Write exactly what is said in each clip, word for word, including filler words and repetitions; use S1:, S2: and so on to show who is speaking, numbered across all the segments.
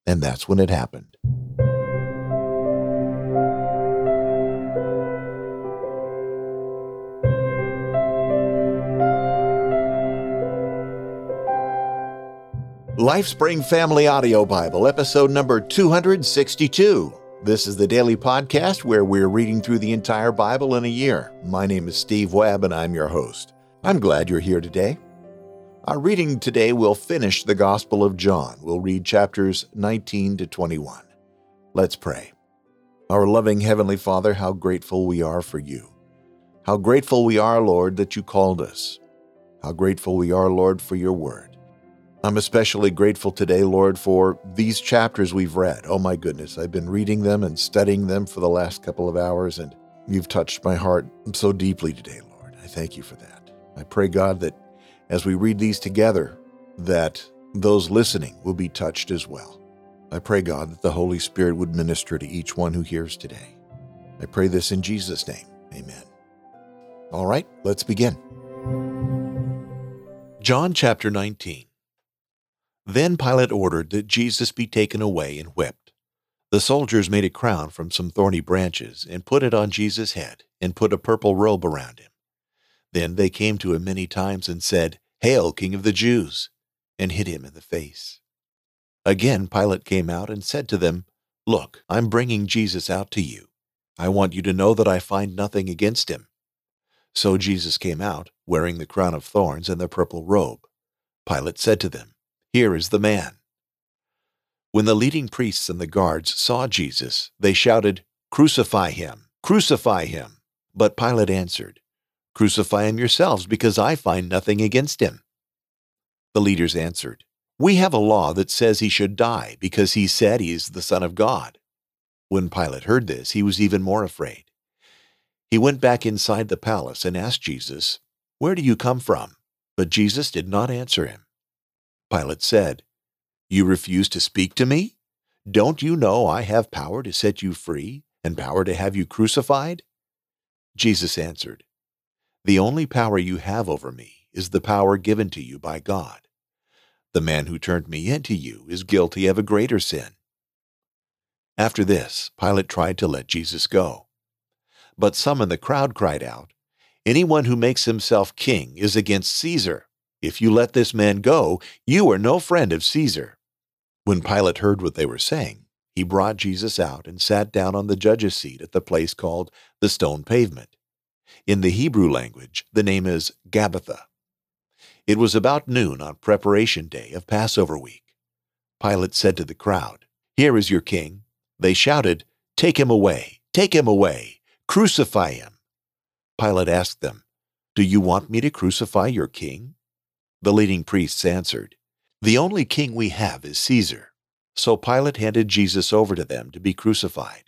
S1: And that's when it happened. LifeSpring Family Audio Bible, episode number two hundred sixty-two. This is the daily podcast where we're reading through the entire Bible in a year. My name is Steve Webb, and I'm your host. I'm glad you're here today. Our reading today will finish the Gospel of John. We'll read chapters nineteen to twenty-one. Let's pray. Our loving Heavenly Father, how grateful we are for you. How grateful we are, Lord, that you called us. How grateful we are, Lord, for your word. I'm especially grateful today, Lord, for these chapters we've read. Oh my goodness, I've been reading them and studying them for the last couple of hours, and you've touched my heart so deeply today, Lord. I thank you for that. I pray, God, that as we read these together, that those listening will be touched as well. I pray, God, that the Holy Spirit would minister to each one who hears today. I pray this in Jesus' name. Amen. All right, let's begin. John chapter nineteen. Then Pilate ordered that Jesus be taken away and whipped. The soldiers made a crown from some thorny branches and put it on Jesus' head and put a purple robe around him. Then they came to him many times and said, "Hail, King of the Jews!" and hit him in the face. Again Pilate came out and said to them, "Look, I'm bringing Jesus out to you. I want you to know that I find nothing against him." So Jesus came out, wearing the crown of thorns and the purple robe. Pilate said to them, "Here is the man." When the leading priests and the guards saw Jesus, they shouted, "Crucify him! Crucify him!" But Pilate answered, "Crucify him yourselves, because I find nothing against him." The leaders answered, "We have a law that says he should die, because he said he is the Son of God." When Pilate heard this, he was even more afraid. He went back inside the palace and asked Jesus, "Where do you come from?" But Jesus did not answer him. Pilate said, "You refuse to speak to me? Don't you know I have power to set you free and power to have you crucified?" Jesus answered, "The only power you have over me is the power given to you by God. The man who turned me into you is guilty of a greater sin." After this, Pilate tried to let Jesus go. But some in the crowd cried out, "Anyone who makes himself king is against Caesar. If you let this man go, you are no friend of Caesar." When Pilate heard what they were saying, he brought Jesus out and sat down on the judge's seat at the place called the Stone Pavement. In the Hebrew language, the name is Gabbatha. It was about noon on preparation day of Passover week. Pilate said to the crowd, "Here is your king." They shouted, "Take him away! Take him away! Crucify him!" Pilate asked them, "Do you want me to crucify your king?" The leading priests answered, "The only king we have is Caesar." So Pilate handed Jesus over to them to be crucified.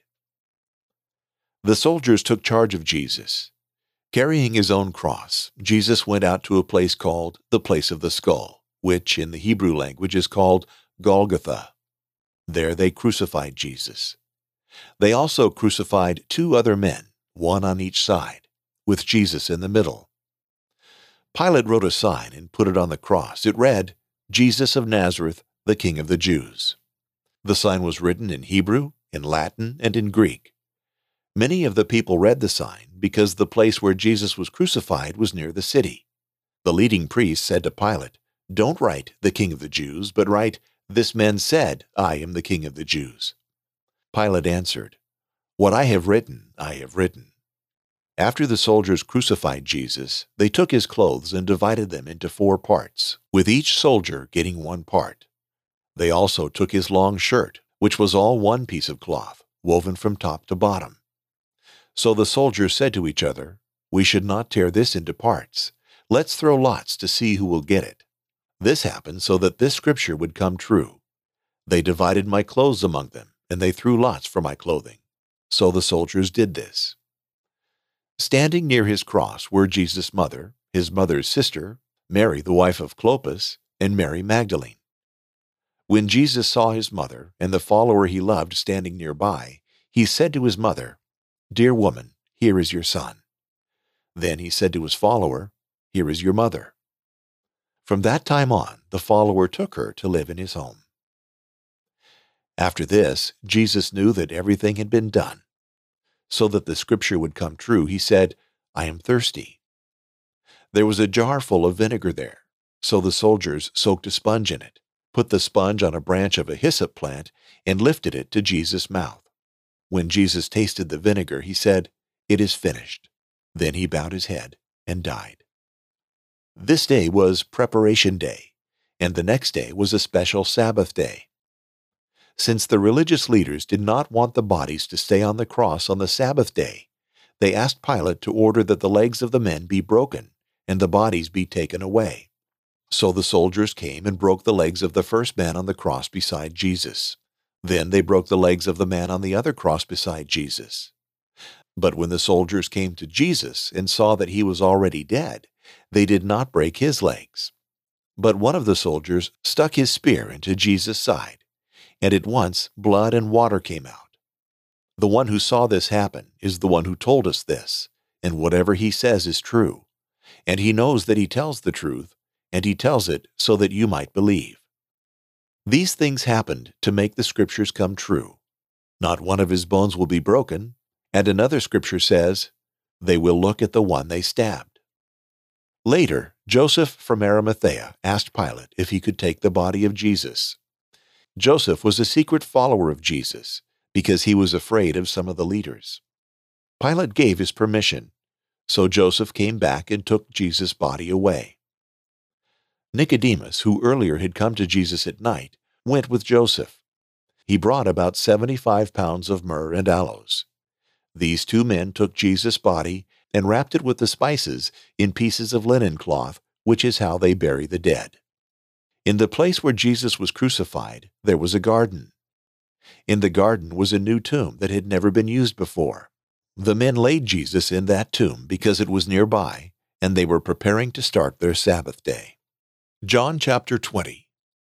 S1: The soldiers took charge of Jesus. Carrying his own cross, Jesus went out to a place called the Place of the Skull, which in the Hebrew language is called Golgotha. There they crucified Jesus. They also crucified two other men, one on each side, with Jesus in the middle. Pilate wrote a sign and put it on the cross. It read, "Jesus of Nazareth, the King of the Jews." The sign was written in Hebrew, in Latin, and in Greek. Many of the people read the sign because the place where Jesus was crucified was near the city. The leading priests said to Pilate, "Don't write, 'the King of the Jews,' but write, 'This man said, I am the King of the Jews.'" Pilate answered, "What I have written, I have written." After the soldiers crucified Jesus, they took his clothes and divided them into four parts, with each soldier getting one part. They also took his long shirt, which was all one piece of cloth, woven from top to bottom. So the soldiers said to each other, "We should not tear this into parts. Let's throw lots to see who will get it." This happened so that this scripture would come true. "They divided my clothes among them, and they threw lots for my clothing." So the soldiers did this. Standing near his cross were Jesus' mother, his mother's sister, Mary the wife of Clopas, and Mary Magdalene. When Jesus saw his mother and the follower he loved standing nearby, he said to his mother, "Dear woman, here is your son." Then he said to his follower, "Here is your mother." From that time on, the follower took her to live in his home. After this, Jesus knew that everything had been done. So that the scripture would come true, he said, "I am thirsty." There was a jar full of vinegar there, so the soldiers soaked a sponge in it, put the sponge on a branch of a hyssop plant, and lifted it to Jesus' mouth. When Jesus tasted the vinegar, he said, "It is finished." Then he bowed his head and died. This day was Preparation Day, and the next day was a special Sabbath day. Since the religious leaders did not want the bodies to stay on the cross on the Sabbath day, they asked Pilate to order that the legs of the men be broken and the bodies be taken away. So the soldiers came and broke the legs of the first man on the cross beside Jesus. Then they broke the legs of the man on the other cross beside Jesus. But when the soldiers came to Jesus and saw that he was already dead, they did not break his legs. But one of the soldiers stuck his spear into Jesus' side, and at once blood and water came out. The one who saw this happen is the one who told us this, and whatever he says is true. And he knows that he tells the truth, and he tells it so that you might believe. These things happened to make the scriptures come true. Not one of his bones will be broken, and another scripture says, "They will look at the one they stabbed." Later, Joseph from Arimathea asked Pilate if he could take the body of Jesus. Joseph was a secret follower of Jesus because he was afraid of some of the leaders. Pilate gave his permission, so Joseph came back and took Jesus' body away. Nicodemus, who earlier had come to Jesus at night, went with Joseph. He brought about seventy-five pounds of myrrh and aloes. These two men took Jesus' body and wrapped it with the spices in pieces of linen cloth, which is how they bury the dead. In the place where Jesus was crucified, there was a garden. In the garden was a new tomb that had never been used before. The men laid Jesus in that tomb because it was nearby, and they were preparing to start their Sabbath day. John chapter twenty.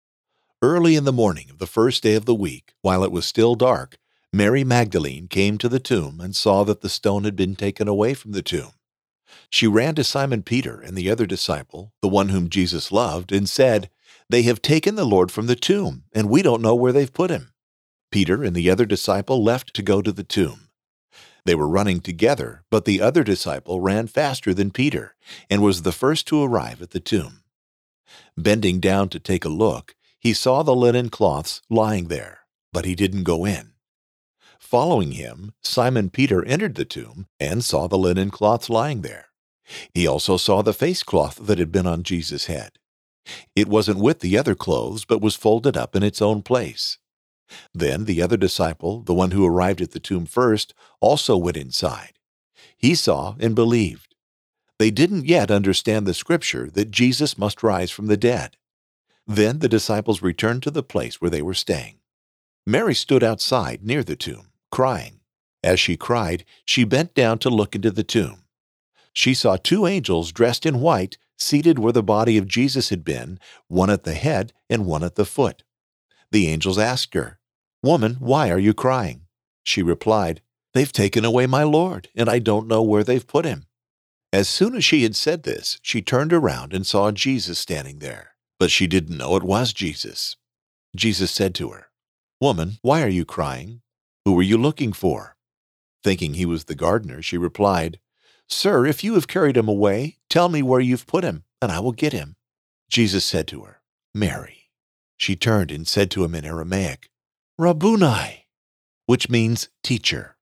S1: Early in the morning of the first day of the week, while it was still dark, Mary Magdalene came to the tomb and saw that the stone had been taken away from the tomb. She ran to Simon Peter and the other disciple, the one whom Jesus loved, and said, "They have taken the Lord from the tomb, and we don't know where they've put him." Peter and the other disciple left to go to the tomb. They were running together, but the other disciple ran faster than Peter and was the first to arrive at the tomb. Bending down to take a look, he saw the linen cloths lying there, but he didn't go in. Following him, Simon Peter entered the tomb and saw the linen cloths lying there. He also saw the face cloth that had been on Jesus' head. It wasn't with the other clothes, but was folded up in its own place. Then the other disciple, the one who arrived at the tomb first, also went inside. He saw and believed. They didn't yet understand the scripture that Jesus must rise from the dead. Then the disciples returned to the place where they were staying. Mary stood outside near the tomb, crying. As she cried, she bent down to look into the tomb. She saw two angels dressed in white seated where the body of Jesus had been, one at the head and one at the foot. The angels asked her, "Woman, why are you crying?" She replied, "They've taken away my Lord, and I don't know where they've put him." As soon as she had said this, she turned around and saw Jesus standing there, but she didn't know it was Jesus. Jesus said to her, "Woman, why are you crying? Who are you looking for?" Thinking he was the gardener, she replied, "Sir, if you have carried him away, tell me where you've put him, and I will get him." Jesus said to her, "Mary." She turned and said to him in Aramaic, "Rabboni," which means teacher.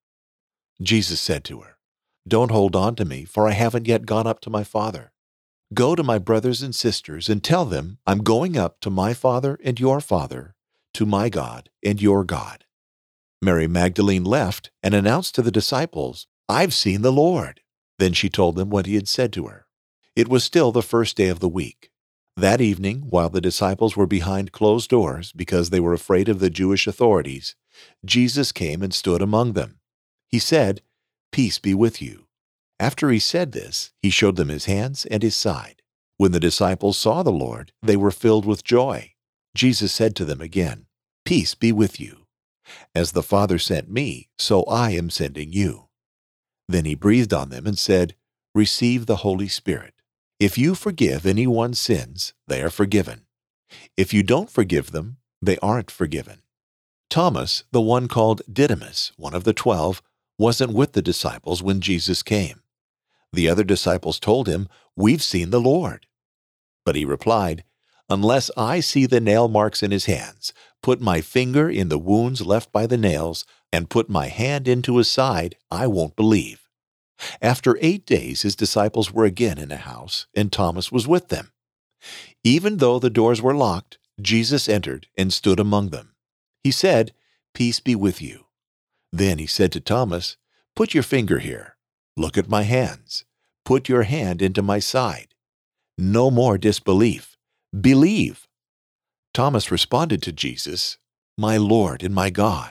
S1: Jesus said to her, "Don't hold on to me, for I haven't yet gone up to my Father. Go to my brothers and sisters and tell them I'm going up to my Father and your Father, to my God and your God." Mary Magdalene left and announced to the disciples, "I've seen the Lord." Then she told them what he had said to her. It was still the first day of the week. That evening, while the disciples were behind closed doors because they were afraid of the Jewish authorities, Jesus came and stood among them. He said, "Peace be with you." After he said this, he showed them his hands and his side. When the disciples saw the Lord, they were filled with joy. Jesus said to them again, "Peace be with you. As the Father sent me, so I am sending you." Then he breathed on them and said, "Receive the Holy Spirit. If you forgive anyone's sins, they are forgiven. If you don't forgive them, they aren't forgiven." Thomas, the one called Didymus, one of the twelve, wasn't with the disciples when Jesus came. The other disciples told him, "We've seen the Lord." But he replied, "Unless I see the nail marks in his hands, put my finger in the wounds left by the nails, and put my hand into his side, I won't believe." After eight days, his disciples were again in a house, and Thomas was with them. Even though the doors were locked, Jesus entered and stood among them. He said, "Peace be with you." Then he said to Thomas, "Put your finger here. Look at my hands. Put your hand into my side. No more disbelief. Believe." Thomas responded to Jesus, "My Lord and my God."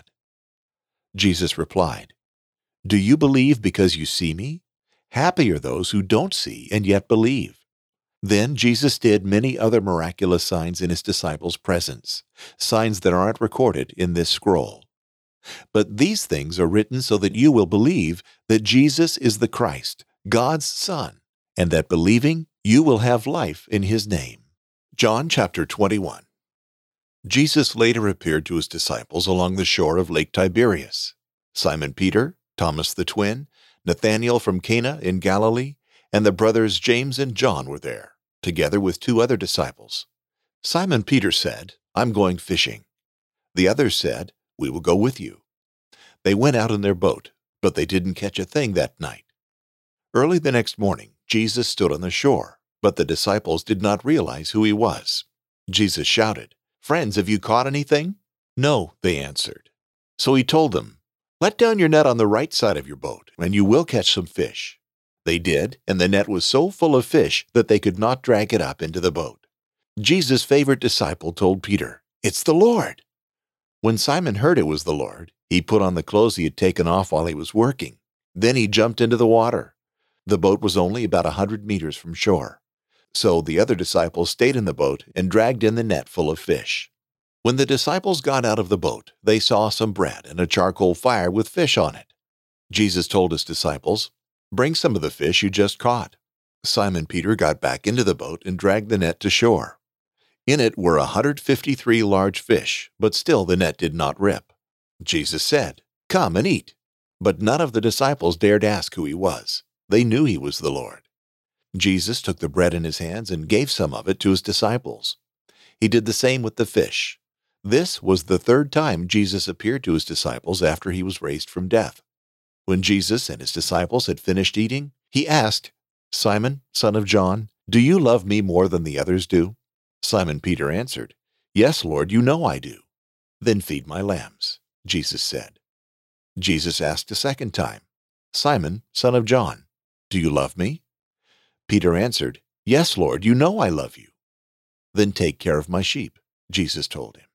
S1: Jesus replied, "Do you believe because you see me? Happy are those who don't see and yet believe." Then Jesus did many other miraculous signs in his disciples' presence, signs that aren't recorded in this scroll. But these things are written so that you will believe that Jesus is the Christ, God's Son, and that believing you will have life in his name. John chapter twenty-one. Jesus later appeared to his disciples along the shore of Lake Tiberias. Simon Peter, Thomas the twin, Nathanael from Cana in Galilee, and the brothers James and John were there, together with two other disciples. Simon Peter said, "I'm going fishing." The others said, "We will go with you." They went out in their boat, but they didn't catch a thing that night. Early the next morning, Jesus stood on the shore, but the disciples did not realize who he was. Jesus shouted, "Friends, have you caught anything?" "No," they answered. So he told them, "Let down your net on the right side of your boat, and you will catch some fish." They did, and the net was so full of fish that they could not drag it up into the boat. Jesus' favorite disciple told Peter, "It's the Lord." When Simon heard it was the Lord, he put on the clothes he had taken off while he was working. Then he jumped into the water. The boat was only about a hundred meters from shore. So the other disciples stayed in the boat and dragged in the net full of fish. When the disciples got out of the boat, they saw some bread and a charcoal fire with fish on it. Jesus told his disciples, "Bring some of the fish you just caught." Simon Peter got back into the boat and dragged the net to shore. In it were one hundred fifty-three large fish, but still the net did not rip. Jesus said, "Come and eat." But none of the disciples dared ask who he was. They knew he was the Lord. Jesus took the bread in his hands and gave some of it to his disciples. He did the same with the fish. This was the third time Jesus appeared to his disciples after he was raised from death. When Jesus and his disciples had finished eating, he asked, "Simon, son of John, do you love me more than the others do?" Simon Peter answered, "Yes, Lord, you know I do." "Then feed my lambs," Jesus said. Jesus asked a second time, "Simon, son of John, do you love me?" Peter answered, "Yes, Lord, you know I love you." "Then take care of my sheep," Jesus told him.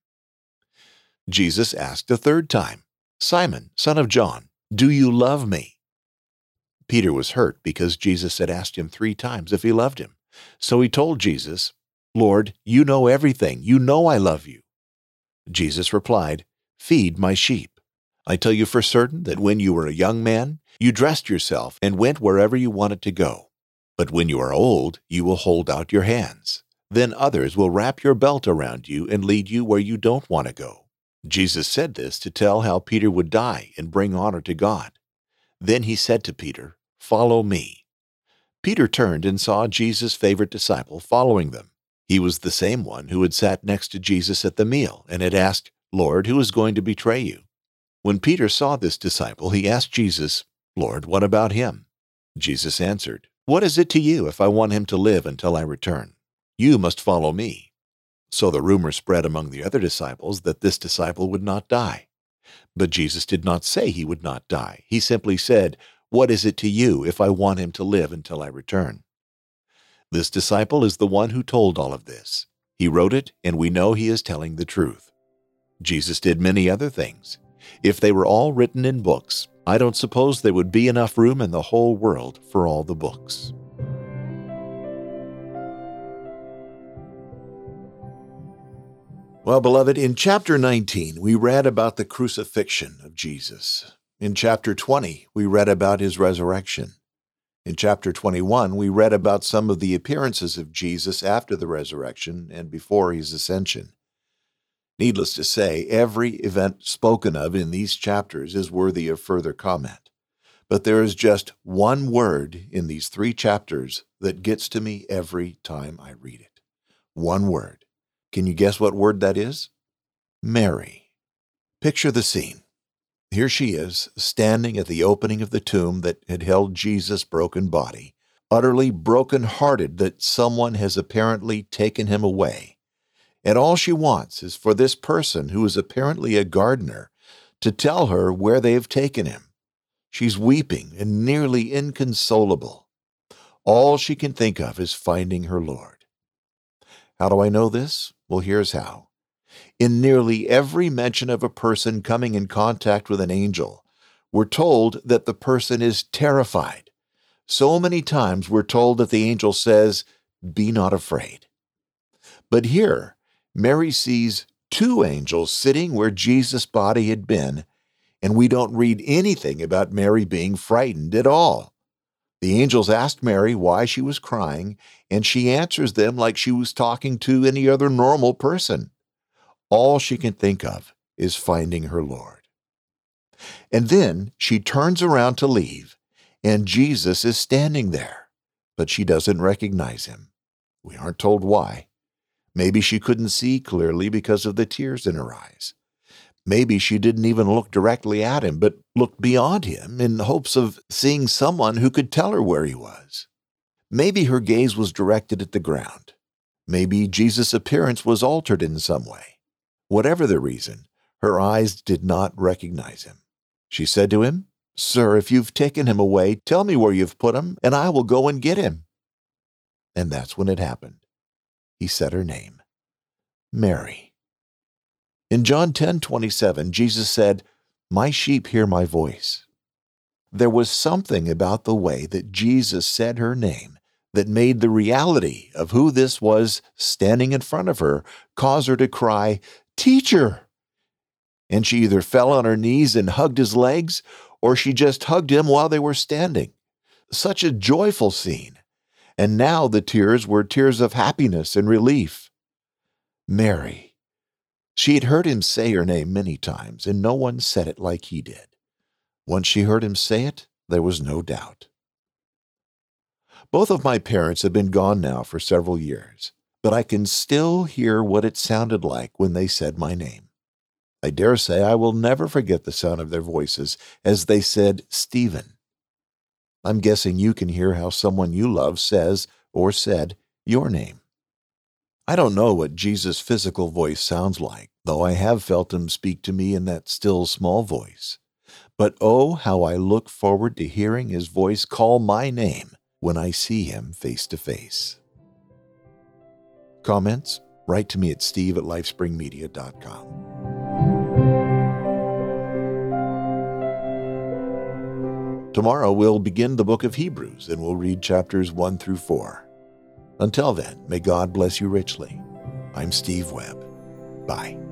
S1: Jesus asked a third time, "Simon, son of John, do you love me?" Peter was hurt because Jesus had asked him three times if he loved him. So he told Jesus, "Lord, you know everything. You know I love you." Jesus replied, "Feed my sheep. I tell you for certain that when you were a young man, you dressed yourself and went wherever you wanted to go. But when you are old, you will hold out your hands. Then others will wrap your belt around you and lead you where you don't want to go." Jesus said this to tell how Peter would die and bring honor to God. Then he said to Peter, "Follow me." Peter turned and saw Jesus' favorite disciple following them. He was the same one who had sat next to Jesus at the meal and had asked, "Lord, who is going to betray you?" When Peter saw this disciple, he asked Jesus, "Lord, what about him?" Jesus answered, "What is it to you if I want him to live until I return? You must follow me." So the rumor spread among the other disciples that this disciple would not die. But Jesus did not say he would not die. He simply said, "What is it to you if I want him to live until I return?" This disciple is the one who told all of this. He wrote it, and we know he is telling the truth. Jesus did many other things. If they were all written in books, I don't suppose there would be enough room in the whole world for all the books. Well, beloved, in chapter nineteen, we read about the crucifixion of Jesus. In chapter twenty, we read about his resurrection. In chapter twenty-one, we read about some of the appearances of Jesus after the resurrection and before his ascension. Needless to say, every event spoken of in these chapters is worthy of further comment. But there is just one word in these three chapters that gets to me every time I read it. One word. Can you guess what word that is? Mary. Picture the scene. Here she is, standing at the opening of the tomb that had held Jesus' broken body, utterly broken-hearted that someone has apparently taken him away. And all she wants is for this person, who is apparently a gardener, to tell her where they have taken him. She's weeping and nearly inconsolable. All she can think of is finding her Lord. How do I know this? Well, here's how. In nearly every mention of a person coming in contact with an angel, we're told that the person is terrified. So many times we're told that the angel says, "Be not afraid." But here, Mary sees two angels sitting where Jesus' body had been, and we don't read anything about Mary being frightened at all. The angels asked Mary why she was crying, and she answers them like she was talking to any other normal person. All she can think of is finding her Lord. And then she turns around to leave, and Jesus is standing there, but she doesn't recognize him. We aren't told why. Maybe she couldn't see clearly because of the tears in her eyes. Maybe she didn't even look directly at him, but looked beyond him in hopes of seeing someone who could tell her where he was. Maybe her gaze was directed at the ground. Maybe Jesus' appearance was altered in some way. Whatever the reason, her eyes did not recognize him. She said to him, "Sir, if you've taken him away, tell me where you've put him, and I will go and get him." And that's when it happened. He said her name, Mary. In John ten twenty-seven, Jesus said, "My sheep hear my voice." There was something about the way that Jesus said her name that made the reality of who this was standing in front of her cause her to cry, "Teacher!" And she either fell on her knees and hugged his legs, or she just hugged him while they were standing. Such a joyful scene. And now the tears were tears of happiness and relief. Mary. She had heard him say her name many times, and no one said it like he did. Once she heard him say it, there was no doubt. Both of my parents have been gone now for several years, but I can still hear what it sounded like when they said my name. I dare say I will never forget the sound of their voices as they said Stephen. I'm guessing you can hear how someone you love says or said your name. I don't know what Jesus' physical voice sounds like, though I have felt him speak to me in that still small voice. But oh, how I look forward to hearing his voice call my name when I see him face to face. Comments? Write to me at steve at lifespringmedia dot com. Tomorrow we'll begin the book of Hebrews and we'll read chapters one through four. Until then, may God bless you richly. I'm Steve Webb. Bye.